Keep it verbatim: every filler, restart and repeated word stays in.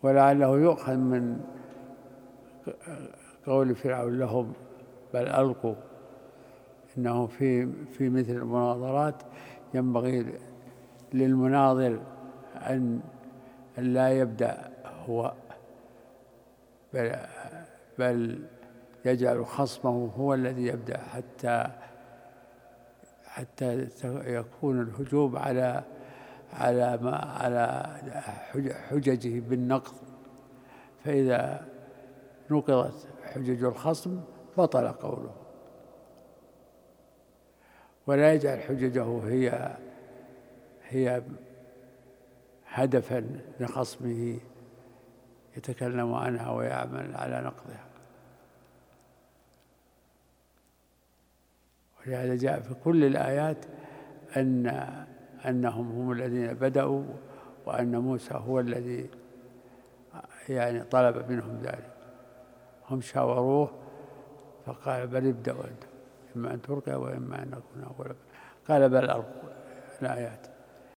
ولعله يؤخذ من قول فرعون لهم بل ألقوا، إنه في في مثل المناظرات ينبغي للمناظر أن لا يبدأ هو، بل, بل يجعل خصمه هو الذي يبدأ حتى حتى يكون الهجوم على على ما على حججه بالنقض، فإذا نقضت حجج الخصم بطل قوله، ولا يجعل حججه هي هي هدفا لخصمه يتكلم عنها ويعمل على نقضها. ولهذا جاء في كل الآيات أن أنهم هم الذين بدأوا، وأن موسى هو الذي يعني طلب منهم ذلك. هم شاوروه فقال بل ابدأوا أنتم، إما أن تلقوا وإما أن نكون أول، قال بل ألقوا الآيات.